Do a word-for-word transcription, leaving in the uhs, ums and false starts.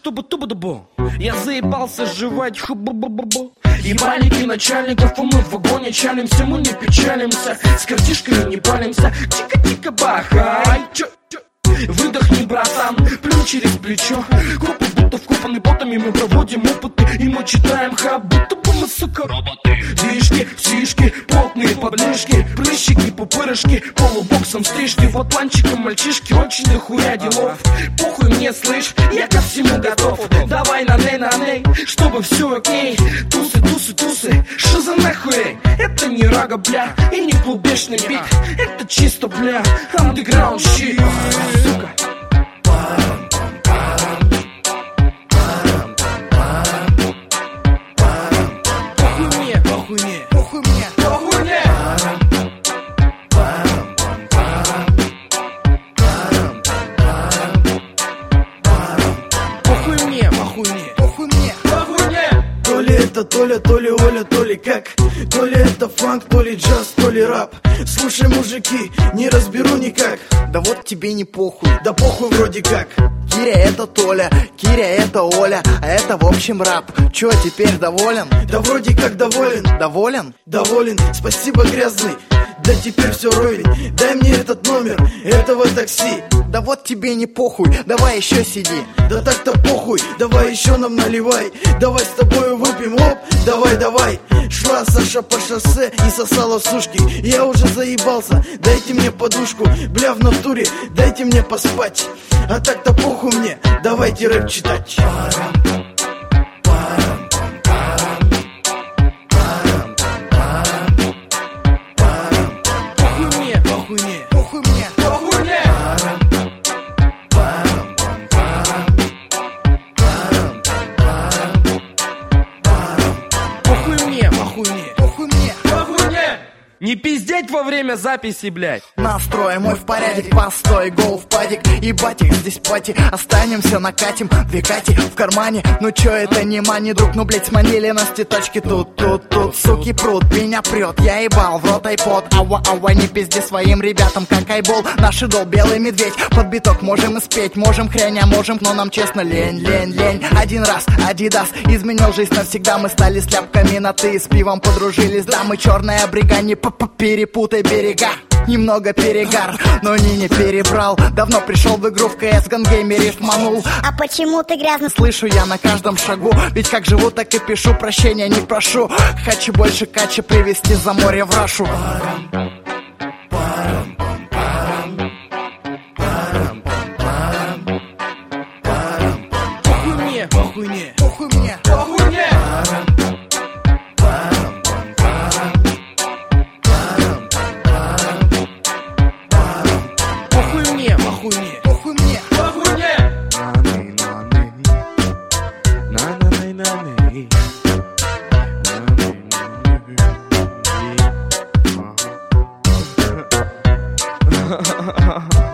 чтобы тубу-дубу. Я заебался жевать ху-бу-бу-бу-бу. Ебальники начальников, а мы в вагоне чалимся. Мы не печалимся, с картишкой не палимся. Чика-чика-бахай, чё, чё. Выдохни, братан, плюнь через плечо. Копы будто вкопаны ботами, мы проводим опыты. И мы читаем хаб, будто бы мы, сука, роботы. Дишки, сишки, потные подлежки, прыщики, пупырышки, полубоксом стрижки. Вот планчиком мальчишки, очень дохуя делов. Похуй мне, слышь, я ко всему готов. Давай на ней, на ней, чтобы все окей. Тусы, тусы, тусы, что за нахуй? Это не рага, бля, и не клубешный бит. Это чисто, бля, андеграунд щит. Сука. Похуй мне, похуй мне, похуй мне, похуй мне. Похуй мне, похуй мне, похуй мне, похуй мне. То ли это Толя, то ли Оля, то ли как. То ли это фанк, то ли джаз, то ли рап. Слушай, мужики, не разберу никак. Да вот тебе не похуй. Да похуй вроде как. Киря это Толя, Киря это Оля, а это в общем рап. Чё, теперь доволен? Да вроде как доволен. Доволен? Доволен, спасибо, грязный. Да теперь все ровень. Дай мне этот номер этого такси. Да вот тебе не похуй, давай еще сиди. Да так-то похуй, давай еще нам наливай. Давай с тобой выпьем, оп, давай, давай. Шла Саша по шоссе и сосала сушки. Я уже заебался, дайте мне подушку. Бля, в натуре, дайте мне поспать. А так-то похуй мне, давайте рэп читать. Похуй мне, похуй мне, Похуй мне, похуй мне. Похуй мне, похуй мне, похуй мне. похуй мне. Не пиздеть во время записи, блядь. Настрой мой в порядок, постой, гол в падик. И батик, здесь пати, останемся, накатим. Две Кати в кармане, ну чё это не мани, друг. Ну блять, сманили нас те точки тут, тут, тут. Суки прут, меня прет, я ебал в рот айпод. Ауа, ауа, не пизди своим ребятам, как айбол. Наш идол, белый медведь, под биток можем и спеть. Можем хрень, а можем, но нам честно лень, лень, лень. Один раз, Адидас изменил жизнь навсегда. Мы стали сляпками на ты, с пивом подружились. Да, мы черная брига, не перепутай берега. Немного перегар, но не не перебрал. Давно пришел в игру в КС, гангейме рифманул. А почему ты грязно? Слышу я на каждом шагу, ведь как живу, так и пишу, прощения не прошу. Хочу больше кача привезти за море в Рашу. Похуй мне, похуй мне, Похуй мне, похуй мне. Похуй мне, похуй мне, похуй мне. похуй мне. Ha ha ha ha.